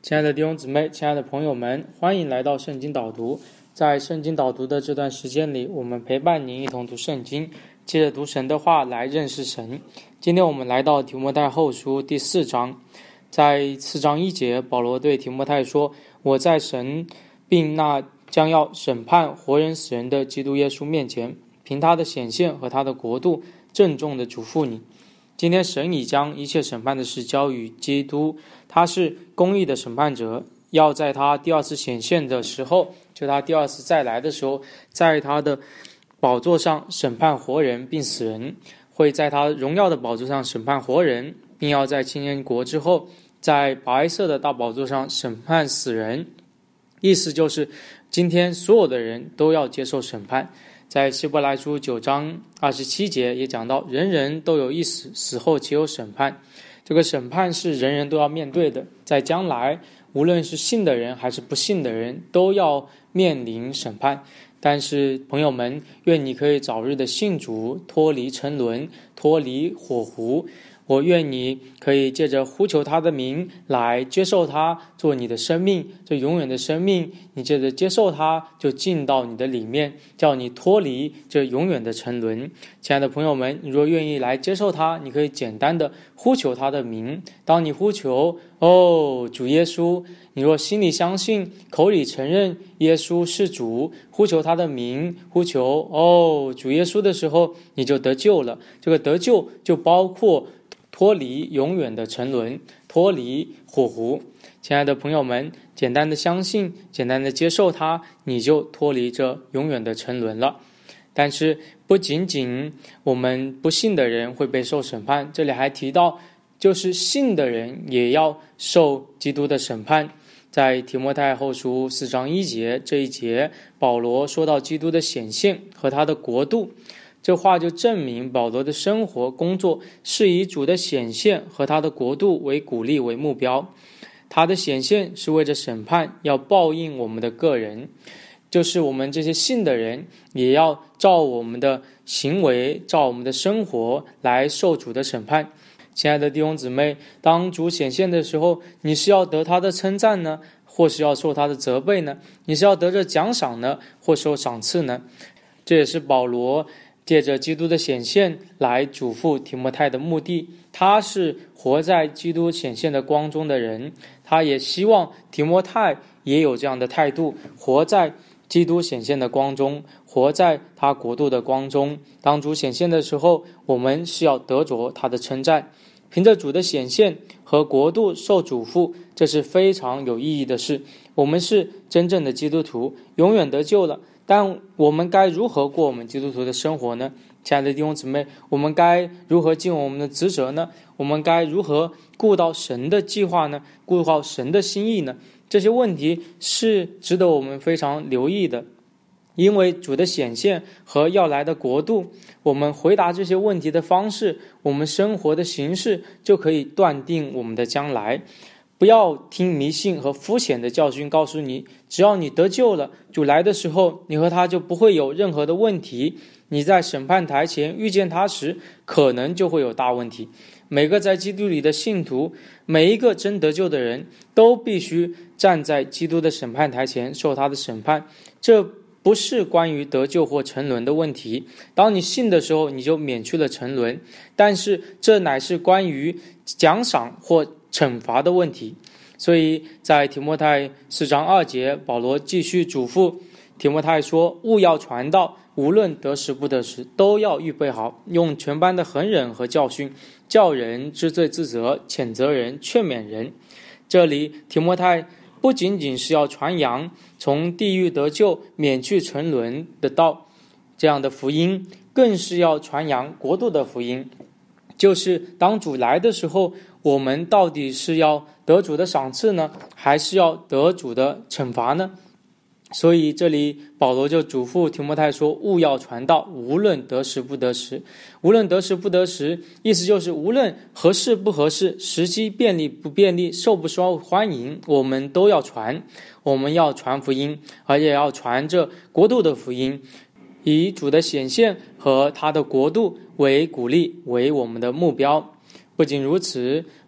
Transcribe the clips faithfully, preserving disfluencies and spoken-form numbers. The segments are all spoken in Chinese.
亲爱的弟兄姊妹，亲爱的朋友们，欢迎来到圣经导读。在圣经导读的这段时间里，我们陪伴您一同读圣经，借着读神的话来认识神。今天我们来到提摩太后书第四章，在四章一节，保罗对提摩太说：我在神并那将要审判活人死人的基督耶稣面前，凭他的显现和他的国度，郑重地嘱咐你。今天神已将一切审判的事交与基督，他是公义的审判者，要在他第二次显现的时候，就他第二次再来的时候，在他的宝座上审判活人并死人，会在他荣耀的宝座上审判活人，并要在千年国之后，在白色的大宝座上审判死人。意思就是今天所有的人都要接受审判。在希伯来书九章二十七节也讲到，人人都有一死，死后且有审判。这个审判是人人都要面对的，在将来无论是信的人还是不信的人都要面临审判。但是朋友们，愿你可以早日的信主，脱离沉沦，脱离火湖。我愿你可以借着呼求他的名来接受他做你的生命，这永远的生命，你借着接受他就进到你的里面，叫你脱离这永远的沉沦。亲爱的朋友们，你若愿意来接受他，你可以简单的呼求他的名。当你呼求哦主耶稣，你若心里相信，口里承认耶稣是主，呼求他的名，呼求哦主耶稣的时候，你就得救了。这个得救就包括脱离永远的沉沦，脱离火湖。亲爱的朋友们，简单的相信，简单的接受它，你就脱离这永远的沉沦了。但是不仅仅我们不信的人会被受审判，这里还提到就是信的人也要受基督的审判。在提摩太后书四章一节这一节，保罗说到基督的显现和他的国度，这话就证明保罗的生活工作是以主的显现和他的国度为鼓励为目标。他的显现是为着审判，要报应我们的个人，就是我们这些信的人也要照我们的行为，照我们的生活来受主的审判。亲爱的弟兄姊妹，当主显现的时候，你是要得他的称赞呢，或是要受他的责备呢？你是要得着奖赏呢，或受赏赐呢？这也是保罗借着基督的显现来嘱咐提摩太的目的。他是活在基督显现的光中的人，他也希望提摩太也有这样的态度，活在基督显现的光中，活在他国度的光中。当主显现的时候，我们是要得着他的称赞。凭着主的显现和国度受嘱咐，这是非常有意义的事。我们是真正的基督徒，永远得救了。但我们该如何过我们基督徒的生活呢？亲爱的弟兄姊妹，我们该如何尽我们的职责呢？我们该如何顾到神的计划呢？顾到神的心意呢？这些问题是值得我们非常留意的。因为主的显现和要来的国度，我们回答这些问题的方式，我们生活的形式，就可以断定我们的将来。不要听迷信和肤浅的教训告诉你，只要你得救了，主来的时候，你和他就不会有任何的问题。你在审判台前遇见他时，可能就会有大问题。每个在基督里的信徒，每一个真得救的人，都必须站在基督的审判台前受他的审判。这不是关于得救或沉沦的问题，当你信的时候，你就免去了沉沦，但是这乃是关于奖赏或惩罚的问题。所以在提摩太四章二节，保罗继续嘱咐提摩太说，务要传道，无论得时不得时，都要预备好，用全般的恒忍和教训，叫人知罪自责，谴责人，劝勉人。这里提摩太不仅仅是要传扬从地狱得救、免去沉沦的道这样的福音，更是要传扬国度的福音，就是当主来的时候，我们到底是要得主的赏赐呢，还是要得主的惩罚呢？所以这里保罗就嘱咐提摩太说，务要传道，无论得时不得时。无论得时不得时，意思就是无论合适不合适，时机便利不便利，受不受欢迎，我们都要传。我们要传福音，而且要传这国度的福音，以主的显现和他的国度为鼓励，为我们的目标。不仅如此，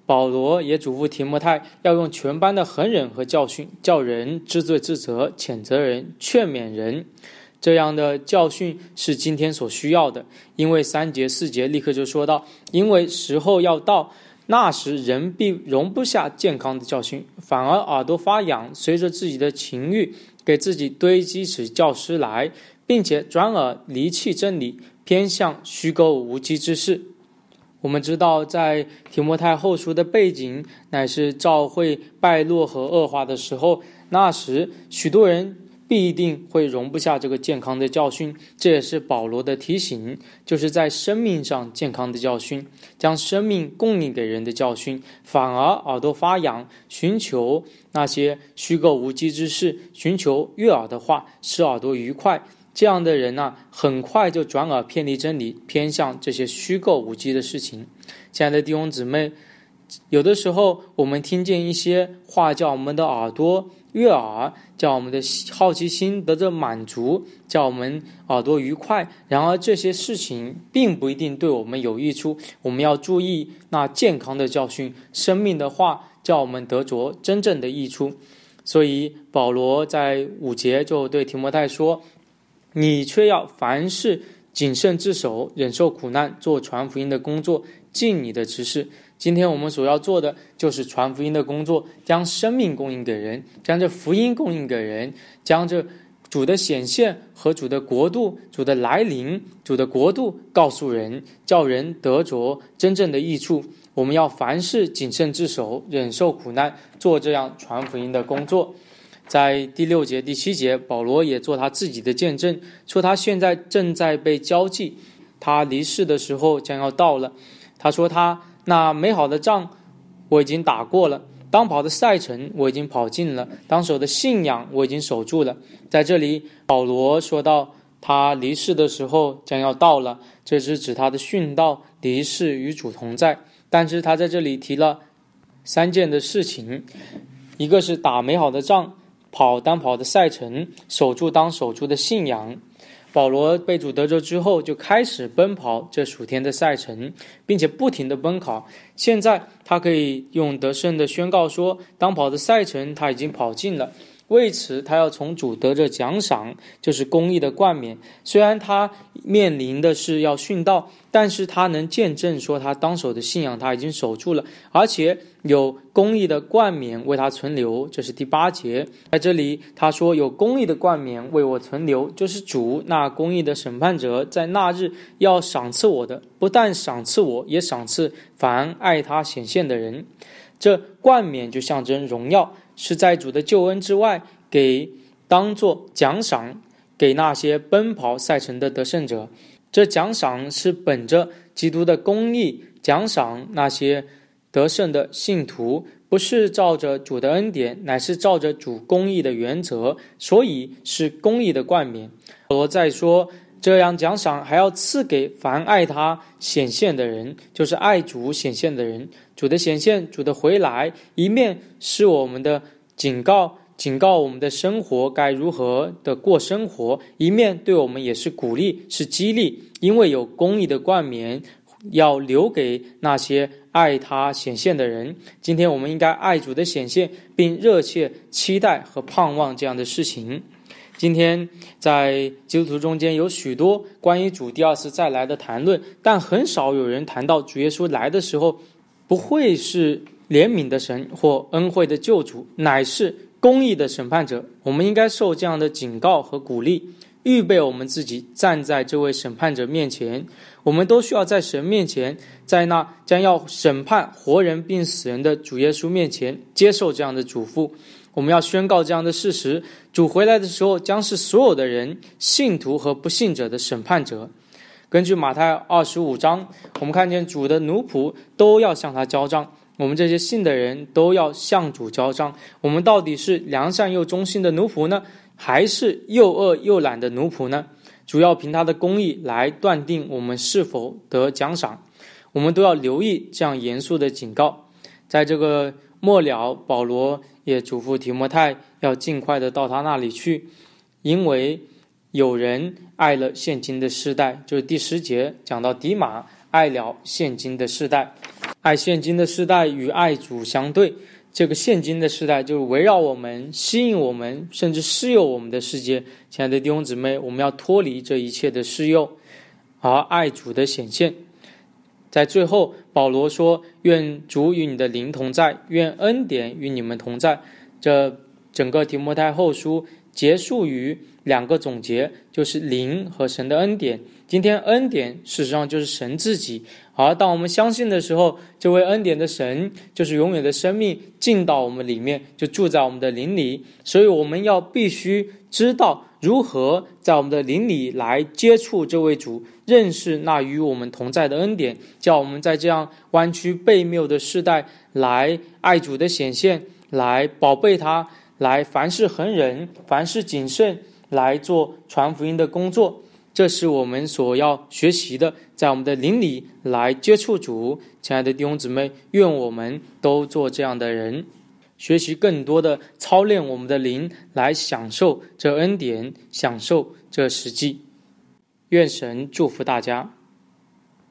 保罗也嘱咐提摩太要用全班的恒忍和教训，叫人知罪自责，谴责人，劝勉人。这样的教训是今天所需要的，因为三节四节立刻就说到，因为时候要到，那时人必容不下健康的教训，反而耳朵发痒，随着自己的情欲给自己堆积起教师来，并且转而离弃真理，偏向虚构无稽之事。我们知道在提摩太后书的背景乃是教会败落和恶化的时候，那时许多人必定会容不下这个健康的教训，这也是保罗的提醒，就是在生命上健康的教训，将生命供应给人的教训，反而耳朵发痒，寻求那些虚构无稽之事，寻求悦耳的话，使耳朵愉快。这样的人呢、啊，很快就转而偏离真理，偏向这些虚构无稽的事情。亲爱的弟兄姊妹，有的时候我们听见一些话叫我们的耳朵悦耳，叫我们的好奇心得着满足，叫我们耳朵愉快，然而这些事情并不一定对我们有益处。我们要注意那健康的教训，生命的话叫我们得着真正的益处。所以保罗在五节就对提摩太说，你却要凡事谨慎自守，忍受苦难，做传福音的工作，尽你的职事。今天我们所要做的就是传福音的工作，将生命供应给人，将这福音供应给人，将这主的显现和主的国度，主的来临，主的国度告诉人，叫人得着真正的益处。我们要凡事谨慎自守，忍受苦难，做这样传福音的工作。在第六节第七节，保罗也做他自己的见证，说他现在正在被交祭，他离世的时候将要到了。他说他那美好的仗我已经打过了，当跑的赛程我已经跑尽了，当守的信仰我已经守住了。在这里保罗说到他离世的时候将要到了，这是指他的殉道离世与主同在。但是他在这里提了三件的事情，一个是打美好的仗，跑当跑的赛程，守住当守住的信仰。保罗被主得救之后，就开始奔跑这属天的赛程，并且不停的奔跑。现在他可以用得胜的宣告说，当跑的赛程他已经跑尽了。为此他要从主得着奖赏，就是公义的冠冕。虽然他面临的是要殉道，但是他能见证说他当守的信仰他已经守住了，而且有公义的冠冕为他存留，这是第八节。在这里他说有公义的冠冕为我存留，就是主那公义的审判者在那日要赏赐我的，不但赏赐我，也赏赐凡爱他显现的人。这冠冕就象征荣耀，是在主的救恩之外，给当作奖赏给那些奔跑赛程的得胜者。这奖赏是本着基督的公义奖赏那些得胜的信徒，不是照着主的恩典，乃是照着主公义的原则，所以是公义的冠冕。保罗再说，这样奖赏还要赐给凡爱他显现的人，就是爱主显现的人。主的显现，主的回来，一面是我们的警告，警告我们的生活该如何的过生活，一面对我们也是鼓励，是激励，因为有公义的冠冕要留给那些爱他显现的人。今天我们应该爱主的显现，并热切期待和盼望这样的事情。今天在基督徒中间有许多关于主第二次再来的谈论，但很少有人谈到主耶稣来的时候不会是怜悯的神或恩惠的救主，乃是公义的审判者。我们应该受这样的警告和鼓励，预备我们自己站在这位审判者面前。我们都需要在神面前，在那将要审判活人并死人的主耶稣面前接受这样的嘱咐。我们要宣告这样的事实，主回来的时候将是所有的人，信徒和不信者的审判者。根据马太二十五章，我们看见主的奴仆都要向他交账，我们这些信的人都要向主交账。我们到底是良善又忠心的奴仆呢，还是又恶又懒的奴仆呢？主要凭他的公义来断定我们是否得奖赏。我们都要留意这样严肃的警告。在这个末了，保罗也嘱咐提摩太要尽快的到他那里去，因为有人爱了现今的世代，就是第十节讲到迪马爱了现今的世代。 爱现今的时代与爱主相对，这个现今的时代就是围绕我们、吸引我们，甚至施诱我们的世界。亲爱的弟兄姊妹，我们要脱离这一切的施诱，而爱主的显现。在最后，保罗说：愿主与你的灵同在，愿恩典与你们同在。这整个提摩太后书结束于两个总结，就是灵和神的恩典。今天恩典事实上就是神自己，而当我们相信的时候，这位恩典的神就是永远的生命进到我们里面，就住在我们的灵里。所以我们要必须知道如何在我们的灵里来接触这位主，认识那与我们同在的恩典，叫我们在这样弯曲悖谬的世代来爱主的显现，来宝贝他，来凡事恒忍，凡事谨慎，来做传福音的工作。这是我们所要学习的，在我们的灵里来接触主。亲爱的弟兄姊妹，愿我们都做这样的人，学习更多的操练我们的灵，来享受这恩典，享受这实际。愿神祝福大家。